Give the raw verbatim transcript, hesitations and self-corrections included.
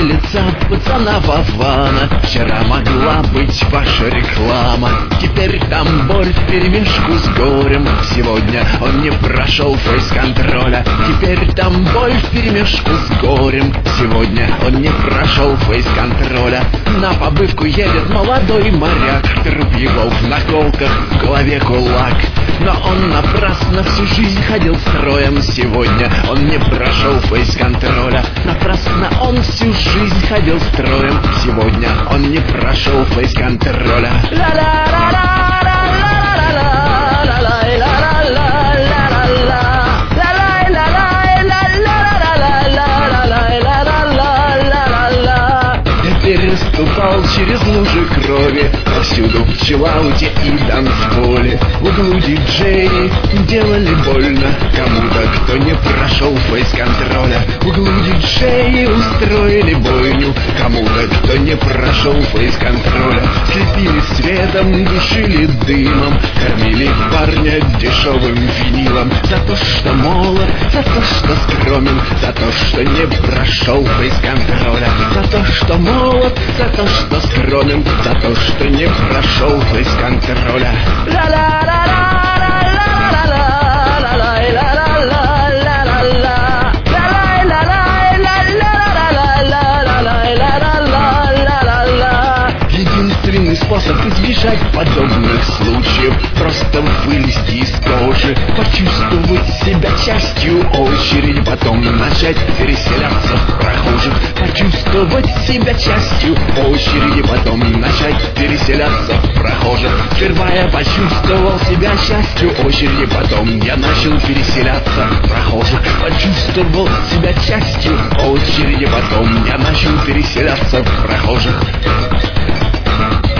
лица пацана Вована. Вчера могла быть ваша реклама, теперь там боль вперемешку с горем. Сегодня он не прошел фейс-контроля, теперь там боль вперемешку с горем. Сегодня он не прошел фейс-контроля. На побывку едет молодой моряк, труп его в наколках, в голове кулак. Но он напрасно всю жизнь ходил строем. Сегодня он не прошел фейс-контроля. Напрасно он всю жизнь ходил строем. Сегодня он не прошел фейс-контроля. Переступал через лужи крови, повсюду в чиллауте и танцполе. В углу диджеи делали больно кому-то, кто не прошел фейс-контроля. В углу диджеи устроили бойню кому-то, кто не прошел фейс-контроля. Слепили светом, душили дымом, кормили парня дешевым винилом. За то, что молод, за то, что скромен, за то, что не прошел фейс-контроля. За то, что молод, за то, что скромен, за то, что не прошел фейс-контроля. Единственный способ избежать подобных случаев — просто вылезти из кожи, почувствовать себя частью очереди, потом начать переселяться в прохожих. Почувствовать себя частью очереди, потом начать переселяться в прохожих. Сперва я почувствовал себя частью очереди, потом я начал переселяться в прохожих. Почувствовал себя частью очереди, потом я начал переселяться в прохожих.